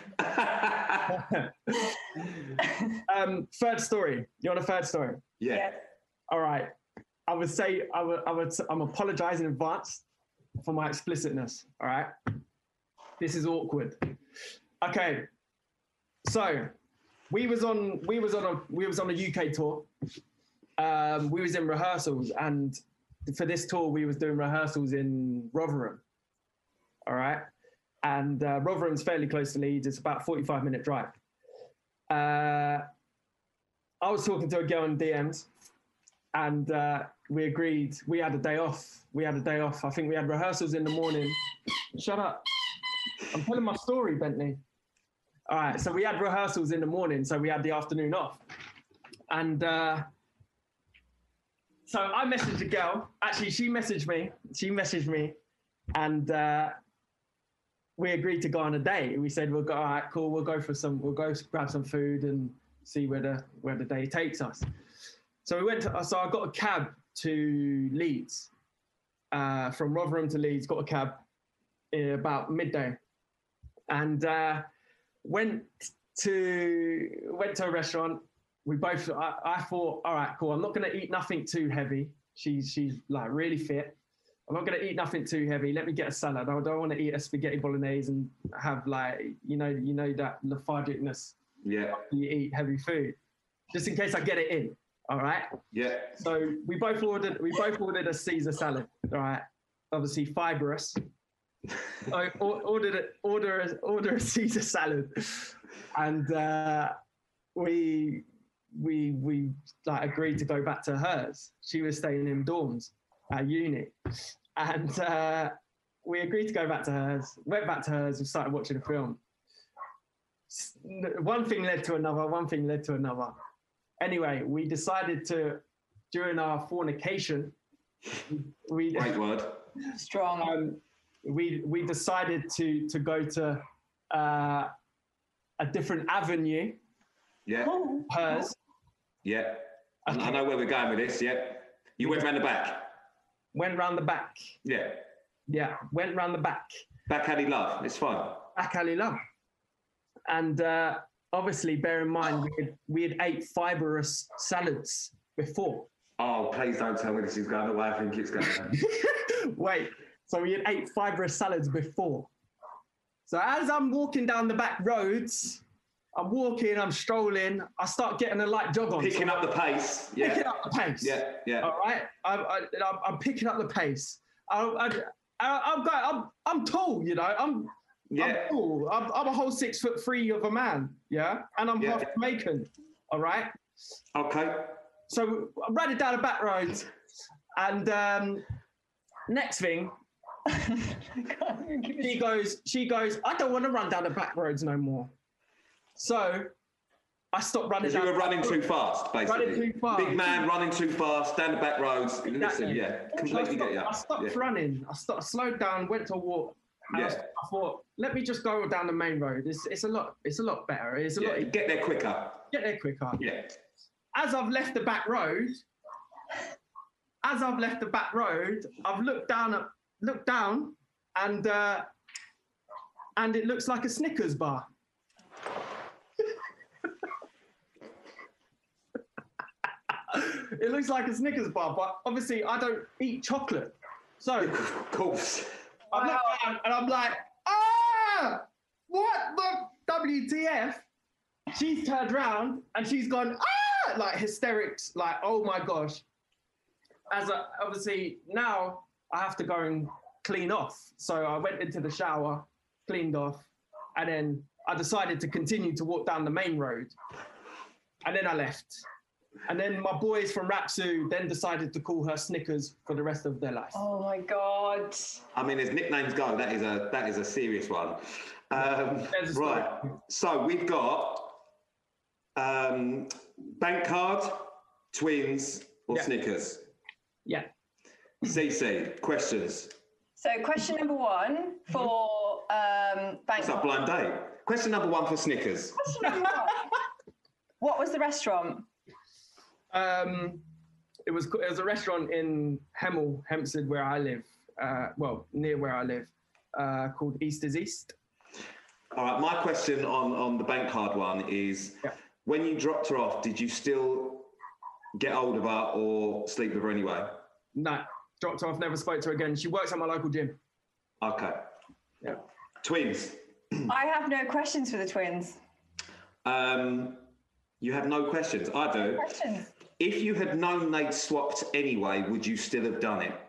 Third story. You want a third story? Yeah. All right. I would say I'm apologizing in advance for my explicitness. All right. This is awkward. Okay. So we was on a UK tour. We was in rehearsals, and for this tour we was doing rehearsals in Rotherham. All right. And Rotherham's fairly close to Leeds. It's about a 45-minute drive. I was talking to a girl in DMs, and we agreed we had a day off. I think we had rehearsals in the morning. Shut up. I'm telling my story, Bentley. All right, so we had rehearsals in the morning, so we had the afternoon off. And so I messaged a girl. Actually, she messaged me, and we agreed to go on a date. We said, all right, cool, we'll go grab some food and see where the day takes us. So I got a cab to Leeds, from Rotherham to Leeds, got a cab about midday, and went to a restaurant. I thought, all right, cool, I'm not going to eat nothing too heavy. She's like really fit. I'm not going to eat nothing too heavy. Let me get a salad. I don't want to eat a spaghetti bolognese and have like, you know that lethargicness. Yeah. You eat heavy food, just in case I get it in. All right. Yeah. So we both ordered a Caesar salad. All right. Obviously fibrous. I order a Caesar salad, and we like agreed to go back to hers. She was staying in dorms at uni, and we agreed to go back to hers. Went back to hers and started watching a film. One thing led to another. Anyway, we decided to, during our fornication, Great word. Strong. We decided to go to a different avenue. Yeah. Hers. Yeah. Okay. I know where we're going with this. Yeah. You went round the back. Went round the back. Yeah. Yeah. Went round the back. Back alley love. It's fine. Back alley love. And obviously, bear in mind, we had ate fibrous salads before. Oh, please don't tell me this is going the way I think it's going. Wait. So we had ate fibrous salads before. So as I'm walking down the back roads, I'm strolling, I start getting a light jog on. Picking up the pace. Yeah. Picking up the pace. Yeah, yeah. All right? I'm picking up the pace. I'm tall, you know. I'm tall. I'm a whole 6'3" of a man, yeah? And I'm half Jamaican, all right? Okay. So I'm riding down the back roads, and next thing, she goes, I don't want to run down the back roads no more. So I stopped running. Because you were running too fast, basically. Running too fast. Big man running too fast down the back roads. Exactly. Listen, yeah, completely get you. I stopped running. I slowed down, went to a walk. And Yeah. I thought, let me just go down the main road. It's a lot better. It's a lot easier. Get there quicker. Get there quicker. Yeah. As I've left the back road, I've looked down, and it looks like a Snickers bar. It looks like a Snickers bar, but obviously I don't eat chocolate. So Of course. I look down and I'm like, what the WTF? She's turned around and she's gone, like hysterics, like, oh my gosh. Obviously now I have to go and clean off. So I went into the shower, cleaned off, and then I decided to continue to walk down the main road. And then I left. And then my boys from Rapsu then decided to call her Snickers for the rest of their life. Oh my God. I mean, as nicknames go, that is a serious one. Right. So we've got bank card, twins, or Snickers. Yeah. CC, questions. So question number 1 for bank What's that blind date? Question number 1 for Snickers. Question number 1. What was the restaurant? It was a restaurant in Hemel, Hempstead, where I live. Near where I live, called East is East. All right. My question on the bank card one is, when you dropped her off, did you still get hold of her or sleep with her anyway? No, dropped her off. Never spoke to her again. She works at my local gym. Okay. Yeah. Twins. I have no questions for the twins. You have no questions. I do. Questions. If you had known they'd swapped anyway, would you still have done it?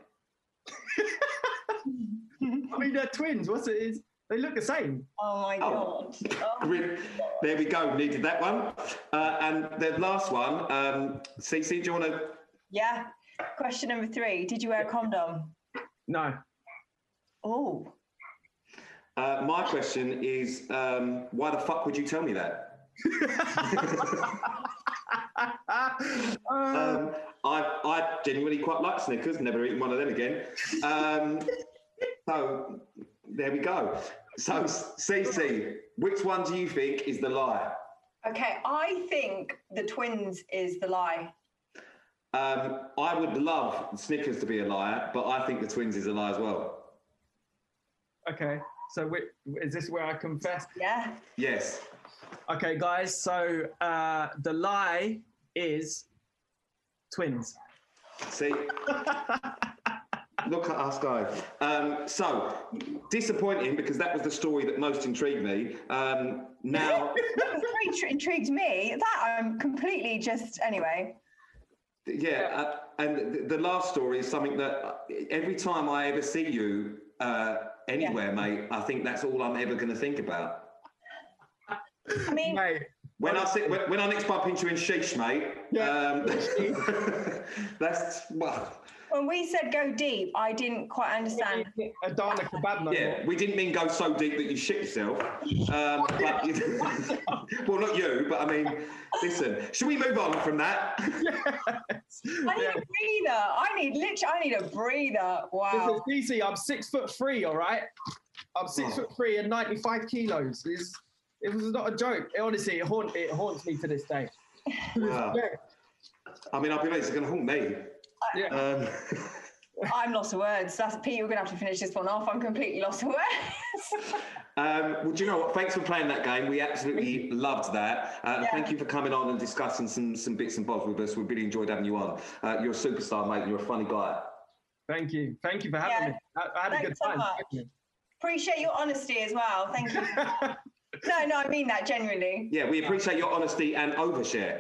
I mean, they're twins. They look the same. Oh my God. Oh. There we go. Needed that one. And the last one, CC, do you want to? Yeah. Question number 3. Did you wear a condom? No. Oh. My question is, why the fuck would you tell me that? I genuinely quite like Snickers. Never eaten one of them again. So there we go. So CC, which one do you think is the lie? Okay, I think the twins is the lie. I would love Snickers to be a liar, but I think the twins is a lie as well. Okay, so is this where I confess? Yeah. Yes. Okay, guys, so the lie is twins. See? Look at us go. So, disappointing because that was the story that most intrigued me. Now... What intrigued me? That I'm completely just... Anyway. Yeah, and the last story is something that every time I ever see you anywhere, mate, I think that's all I'm ever going to think about. I mean... Mate. When I next bump into you in Sheesh, mate, that's... Well, when we said go deep, I didn't quite understand. Adana kebab. Yeah, we didn't mean go so deep that you shit yourself. But well, not you, but I mean, listen. Should we move on from that? Yes. I need a breather. I need a breather. Wow. Listen, DC, I'm 6'3", all right? I'm 6'3" and 95 kilos. It was not a joke. Honestly, it haunts me to this day. Wow. I mean, I'll be honest, it's going to haunt me. Yeah. I'm lost for words. That's Pete. You're going to have to finish this one off. I'm completely lost for words. Well, do you know what? Thanks for playing that game. We absolutely loved that. Thank you for coming on and discussing some bits and bobs with us. We really enjoyed having you on. You're a superstar, mate. You're a funny guy. Thank you. Thank you for having me. I had a good time. So appreciate your honesty as well. Thank you. No, I mean that genuinely. Yeah, we appreciate your honesty and overshare.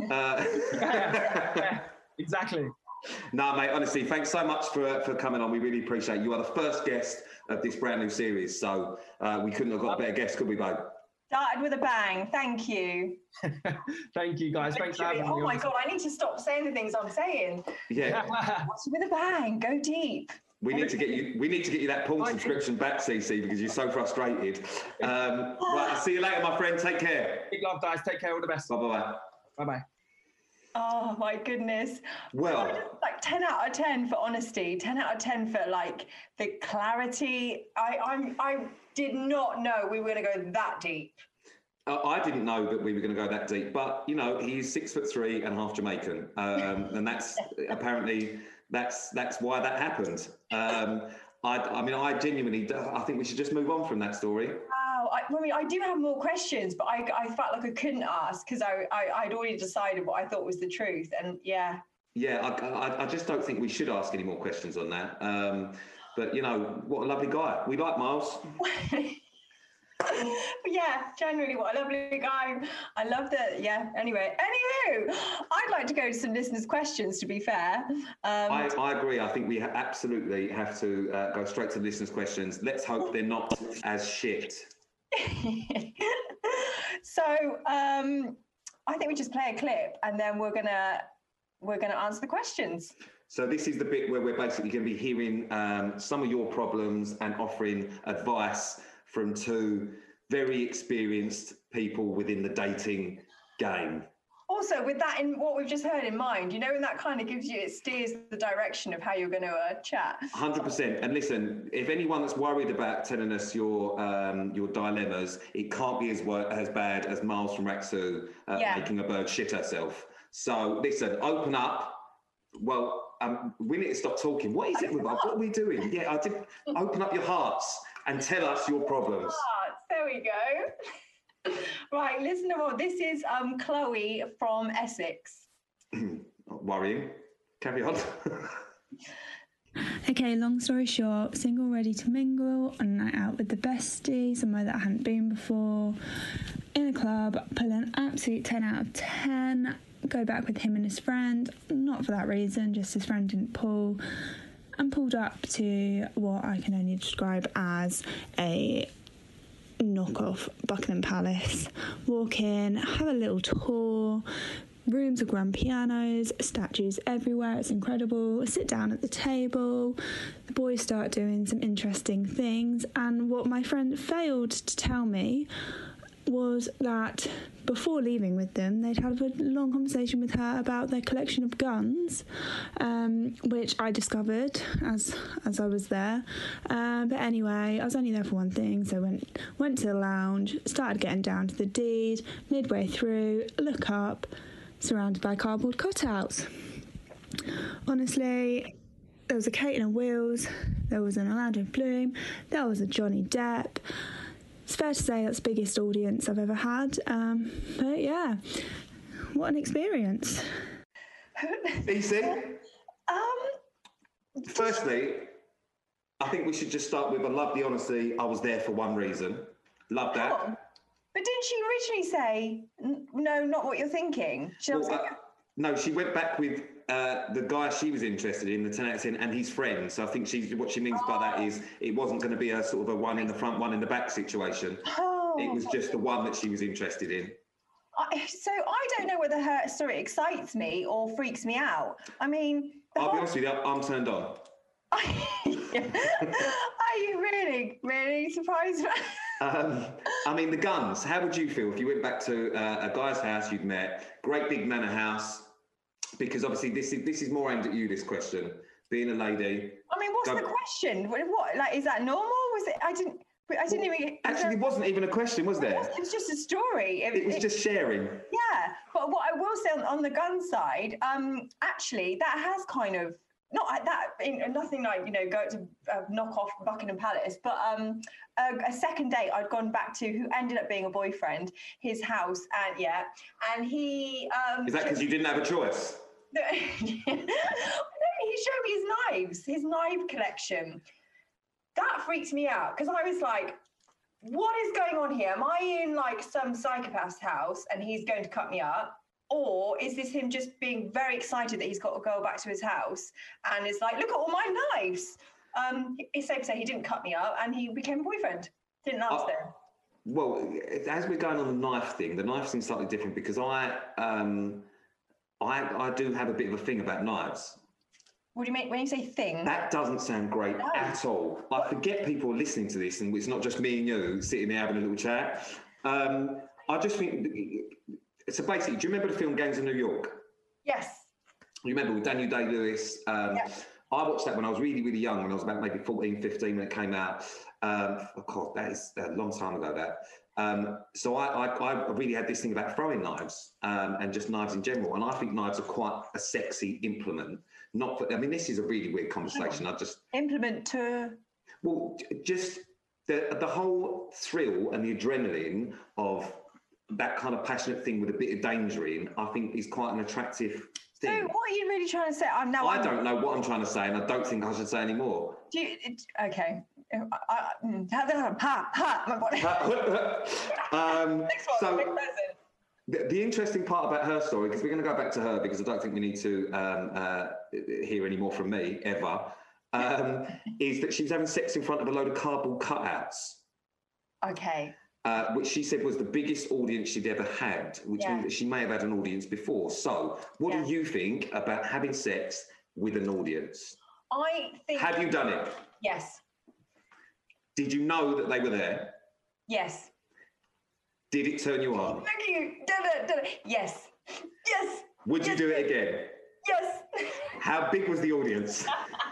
Exactly. No, mate, honestly, thanks so much for coming on. We really appreciate it. You are the first guest of this brand new series, so we couldn't have got a better guest, could we, babe? Started with a bang. Thank you. Thank you, guys. Thanks for having me. Oh my God, I need to stop saying the things I'm saying. Yeah. With a bang. Go deep. We need to get you that porn subscription back, CC, because you're so frustrated. Right, I'll see you later, my friend. Take care. Big love, guys. Take care. All the best. Bye-bye. Bye-bye. Oh my goodness. Well, like 10 out of 10 for honesty, 10 out of 10 for like the clarity. I did not know we were going to go that deep. I didn't know that we were going to go that deep, but you know, he's 6'3" and half Jamaican, and that's apparently that's why that happened. I mean, I genuinely, I think we should just move on from that story. Wow, I do have more questions, but I felt like I couldn't ask because I'd already decided what I thought was the truth, and yeah. Yeah, I just don't think we should ask any more questions on that. But you know, what a lovely guy. We like Miles. But yeah, generally, what a lovely guy. I love that. Yeah. Anyway, anywho, I'd like to go to some listeners' questions. To be fair, I agree. I think we absolutely have to go straight to listeners' questions. Let's hope they're not as shit. So I think we just play a clip, and then we're gonna answer the questions. So this is the bit where we're basically going to be hearing some of your problems and offering advice from two very experienced people within the dating game. Also, with that in what we've just heard in mind, you know, and that kind of it steers the direction of how you're going to chat. 100%. And listen, if anyone that's worried about telling us your dilemmas, it can't be as bad as Miles from Raksu making a bird shit herself. So listen, open up. Well, we need to stop talking. What is it with us? What are we doing? Yeah, I did. Open up your hearts and tell us your problems. There we go. Right, listen to more. This is Chloe from Essex. Worrying. Carry on. Okay, long story short, single, ready to mingle, on a night out with the bestie, somewhere that I hadn't been before, in a club, pull an absolute 10 out of 10, go back with him and his friend, not for that reason, just his friend didn't pull, and pulled up to what I can only describe as a knockoff Buckingham Palace. Walk in, have a little tour, rooms with grand pianos, statues everywhere, it's incredible. Sit down at the table, the boys start doing some interesting things, and what my friend failed to tell me was that before leaving with them, they'd had a long conversation with her about their collection of guns, which I discovered as I was there. But anyway, I was only there for one thing, so went to the lounge, started getting down to the deed. Midway through, look up, surrounded by cardboard cutouts. Honestly, there was a Kate and a Wheels, there was an Orlando Bloom, there was a Johnny Depp. It's fair to say that's the biggest audience I've ever had. But yeah, what an experience. Easy. Firstly, I think we should just start with, I love the honesty. I was there for one reason. Love that. Oh, but didn't she originally say, no, not what you're thinking? No, she went back with the guy she was interested in, the 10 out of 10, and his friend. So I think what she means by that is it wasn't going to be a sort of a one in the front, one in the back situation. Oh. It was just the one that she was interested in. So I don't know whether her story excites me or freaks me out. I mean... I'll be honest with you, I'm turned on. Are you really surprised? I mean, the guns, how would you feel if you went back to a guy's house you'd met, great big manor house, because obviously this is more aimed at you, this question, being a lady. I mean, what's the question? What, like, is that normal? Was it, I didn't even... Actually, it wasn't even a question, was there? It was just a story. It was just sharing. Yeah, but what I will say on the gun side, actually, that has kind of, not like that, nothing like, go to knock off Buckingham Palace, but a second date I'd gone back to who ended up being a boyfriend, his house, and he... Is that because you didn't have a choice? No, he showed me his knife collection. That freaked me out, because I was like, what is going on here? Am I in like some psychopath's house and he's going to cut me up? Or is this him just being very excited that he's got to go back to his house and is like, look at all my knives. It's safe to say he didn't cut me up and he became a boyfriend. Didn't last there. Well, as we're going on the knife thing's slightly different because I do have a bit of a thing about knives. What do you mean when you say thing? That doesn't sound great at all. I forget people are listening to this, and it's not just me and you sitting there having a little chat. I just think, so basically, do you remember the film Gangs of New York? Yes. You remember with Daniel Day-Lewis? Yes. I watched that when I was really, really young, when I was about maybe 14, 15 when it came out. Of course, that is a long time ago, that. So I really had this thing about throwing knives and just knives in general. And I think knives are quite a sexy implement. Not for, I mean, this is a really weird conversation. I just... Implement to... Well, just the whole thrill and the adrenaline of that kind of passionate thing with a bit of danger in, I think is quite an attractive thing. So what are you really trying to say? I don't know what I'm trying to say, and I don't think I should say any more. Okay. My body. So the interesting part about her story, because we're going to go back to her, because I don't think we need to hear any more from me ever, is that she was having sex in front of a load of cardboard cutouts. Okay. Which she said was the biggest audience she'd ever had, which means that she may have had an audience before. So what do you think about having sex with an audience? I think... Have you done it? Yes. Did you know that they were there? Yes. Did it turn you on? Thank you. Yes. Yes. Would you do it again? Yes. How big was the audience?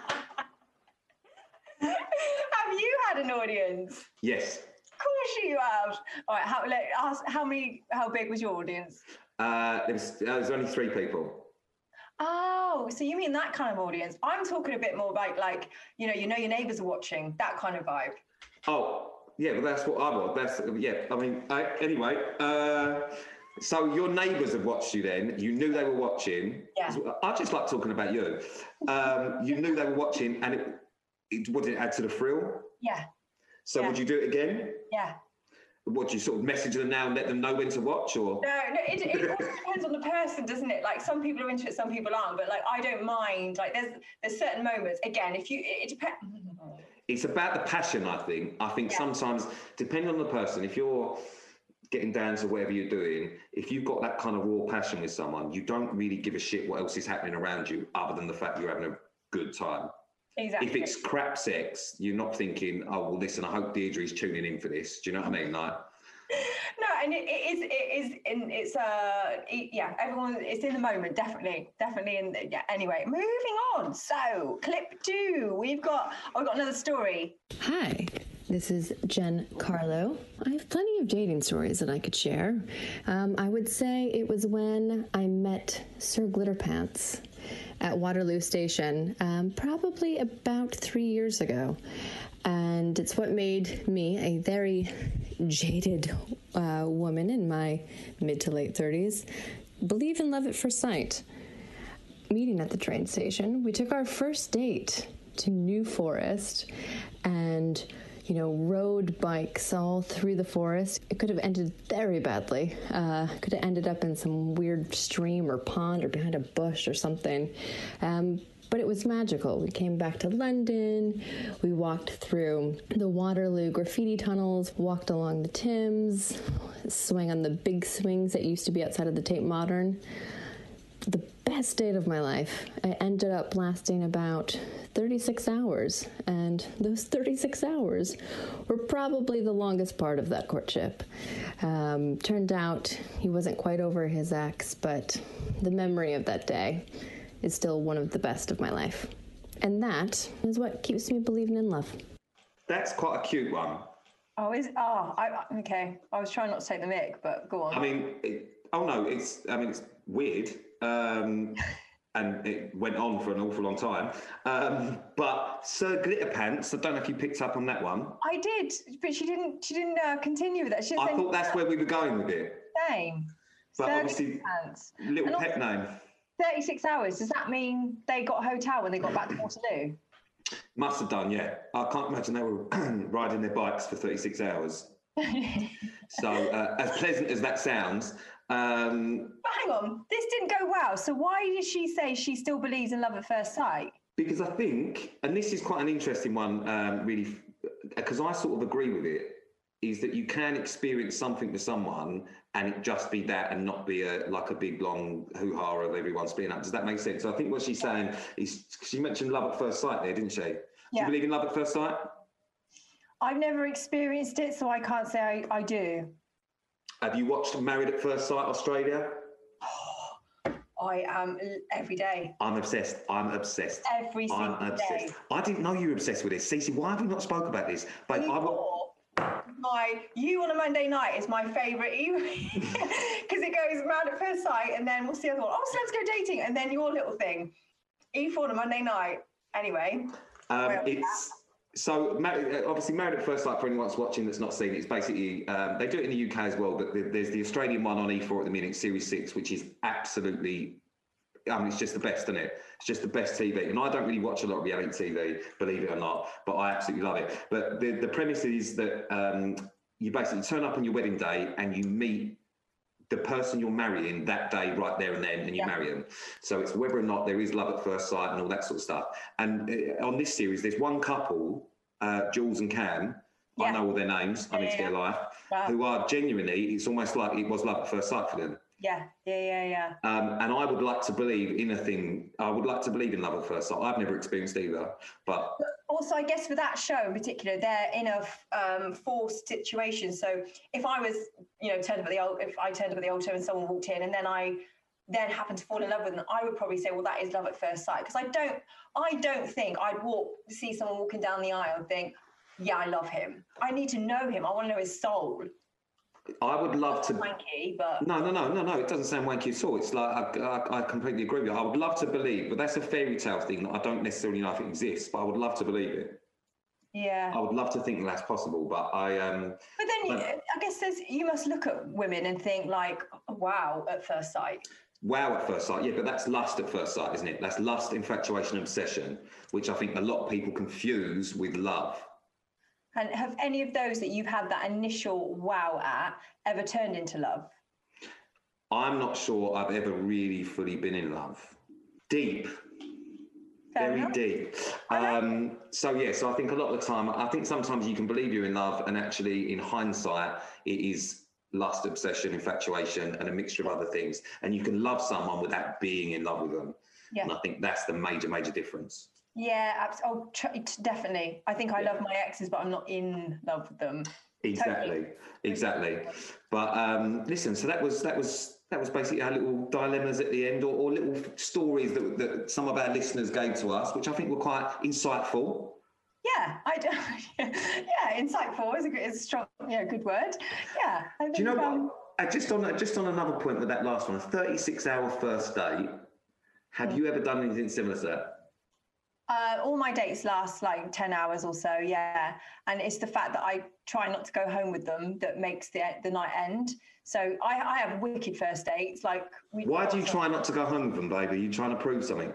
Have you had an audience? Yes. Of course you have. All right. How big was your audience? There was only 3 people. Oh, so you mean that kind of audience? I'm talking a bit more like your neighbours are watching, that kind of vibe. Oh, yeah, well, that's what I was. Anyway, so your neighbours have watched you then. You knew they were watching. Yeah. I just like talking about you. You knew they were watching, and would it add to the thrill? Yeah. So would you do it again? Yeah. Would you sort of message them now and let them know when to watch, or? No, it also depends on the person, doesn't it? Like some people are into it, some people aren't. But like I don't mind. Like there's certain moments. Again, it depends. It's about the passion, I think. I think sometimes, depending on the person, if you're getting down to whatever you're doing, if you've got that kind of raw passion with someone, you don't really give a shit what else is happening around you, other than the fact you're having a good time. Exactly. If it's crap sex, you're not thinking, oh, well, listen, I hope Deirdre's tuning in for this. Do you know what I mean? Like, no, and everyone, it's in the moment, definitely. Anyway, moving on. So, clip 2, I've got another story. Hi, this is Jen Carlo. I have plenty of dating stories that I could share. I would say it was when I met Sir Glitterpants at Waterloo Station, probably about 3 years ago. And it's what made me, a very jaded woman in my mid to late 30s, believe in love at first sight. Meeting at the train station, we took our first date to New Forest and, rode bikes all through the forest. It could have ended very badly. Could have ended up in some weird stream or pond or behind a bush or something. But it was magical. We came back to London. We walked through the Waterloo graffiti tunnels, walked along the Thames, swung on the big swings that used to be outside of the Tate Modern. The best date of my life. It ended up lasting about 36 hours, and those 36 hours were probably the longest part of that courtship. Turned out he wasn't quite over his ex, but the memory of that day is still one of the best of my life. And that is what keeps me believing in love. that's quite a cute one. Okay. I was trying not to take the mic, but go on. I mean, it's weird. And it went on for an awful long time. But Sir Glitterpants, I don't know if you picked up on that one. I did, but she didn't continue with that. I thought that's where we were going with it. Same. But Sir obviously, Glitterpants. little pet name. 36 hours, does that mean they got a hotel when they got back to Waterloo? Must have done, yeah. I can't imagine they were riding their bikes for 36 hours. So, as pleasant as that sounds... But hang on, this didn't go well. So why did she say she still believes in love at first sight? Because I think, and this is quite an interesting one, really, because I sort of agree with it. is that you can experience something with someone and it just be that and not be like a big long hoo-ha of everyone splitting up. Does that make sense? So I think what she's saying is, she mentioned love at first sight there, didn't she? Do you believe in love at first sight? I've never experienced it, so I can't say I do. Have you watched Married at First Sight Australia? I am every day. I'm obsessed. Every single day. I didn't know you were obsessed with this. Cece, why have we not spoke about this? But You on a Monday night is my favourite, because it goes Married at First Sight, and then what's the other one? Oh, so Let's Go Dating, and then your little thing. E4 on a Monday night. Anyway. So, obviously, Married at First Sight, for anyone that's watching that's not seen it, it's basically, they do it in the UK as well, but there's the Australian one on E4 at the minute, Series 6, which is absolutely, it's just the best, isn't it? It's just the best TV. And I don't really watch a lot of reality TV, believe it or not, but I absolutely love it. But the premise is that you basically turn up on your wedding day and you meet the person you're marrying that day, right there and then, and you marry them. So it's whether or not there is love at first sight and all that sort of stuff. And on this series, there's one couple, Jules and Cam, I know all their names, I need to get a life, who are genuinely, it's almost like it was love at first sight for them. And I would like to believe in I would like to believe in love at first sight. I've never experienced either, but also, I guess for that show in particular, they're in a forced situation. So if I was, turned up at the altar and someone walked in, and then I happened to fall in love with them, I would probably say, well, that is love at first sight. Because I don't think I'd see someone walking down the aisle and think, yeah, I love him. I need to know him. I want to know his soul. I would love to. Wanky, but No. It doesn't sound wanky at all. It's like I completely agree with you. I would love to believe, but that's a fairy tale thing that I don't necessarily know if it exists. But I would love to believe it. Yeah. I would love to think that's possible, but But then I guess you must look at women and think like, wow, at first sight. Wow at first sight, yeah, but that's lust at first sight, isn't it? That's lust, infatuation, obsession, which I think a lot of people confuse with love. And have any of those that you've had that initial wow at ever turned into love? I'm not sure I've ever really fully been in love. Deep. Very deep. So I think a lot of the time, I think sometimes you can believe you're in love, and actually in hindsight, it is lust, obsession, infatuation, and a mixture of other things. And you can love someone without being in love with them. Yeah. And I think that's the major difference. Yeah, definitely. I think I love my exes, but I'm not in love with them. Exactly. But listen, so that was basically our little dilemmas at the end, or little stories that some of our listeners gave to us, which I think were quite insightful. Yeah, insightful is a strong, good word. Yeah. Do you know what? Just on another point with that last one, a 36-hour first date. Have you ever done anything similar to that? All my dates last like 10 hours or so, yeah. And it's the fact that I try not to go home with them that makes the night end. So I have wicked first dates. Why do you try not to go home with them, baby? Are you trying to prove something?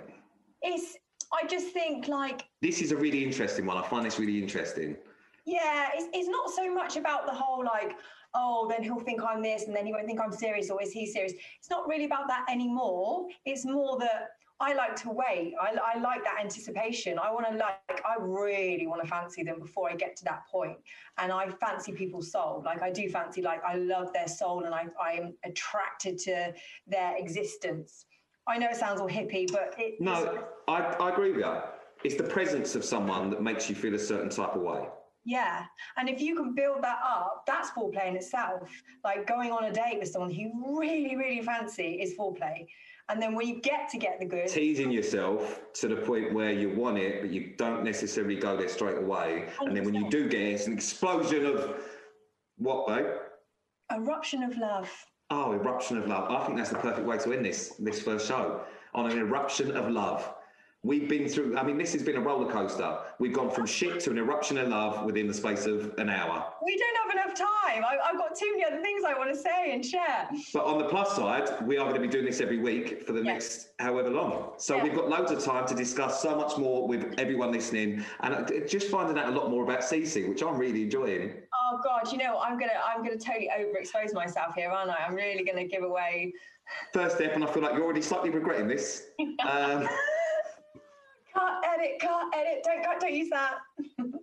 I just think This is a really interesting one. I find this really interesting. Yeah, it's not so much about the whole then he'll think I'm this and then he won't think I'm serious, or is he serious? It's not really about that anymore. It's more that I like to wait. I like that anticipation. I really want to fancy them before I get to that point. And I fancy people's soul. I do fancy, I love their soul, and I am attracted to their existence. I know it sounds all hippie, but I agree with you. It's the presence of someone that makes you feel a certain type of way. Yeah. And if you can build that up, that's foreplay in itself. Going on a date with someone who you really, really fancy is foreplay. And then when you get the goods... Teasing yourself to the point where you want it, but you don't necessarily go there straight away. 100%. And then when you do get it, it's an explosion of... What, babe? Eruption of love. Oh, eruption of love. I think that's the perfect way to end this first show. On an eruption of love. We've been through, this has been a roller coaster. We've gone from shit to an eruption of love within the space of an hour. We don't have enough time. I've got too many other things I want to say and share. But on the plus side, we are going to be doing this every week for the next however long. So we've got loads of time to discuss so much more with everyone listening, and just finding out a lot more about Cece, which I'm really enjoying. Oh God, I'm gonna totally overexpose myself here, aren't I? I'm really gonna give away. First step, and I feel like you're already slightly regretting this. Cut, edit, don't use that.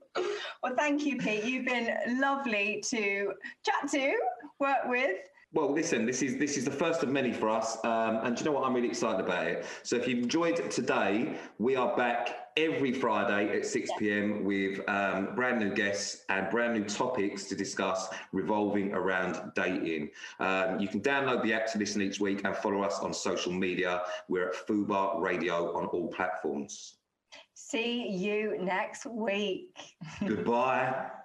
Well, thank you, Pete. You've been lovely to chat to, work with. Well, listen, this is the first of many for us, and do you know what? I'm really excited about it. So if you've enjoyed today, we are back every Friday at 6 p.m. with brand new guests and brand new topics to discuss revolving around dating. You can download the app to listen each week and follow us on social media. We're at Fubar Radio on all platforms. See you next week. Goodbye.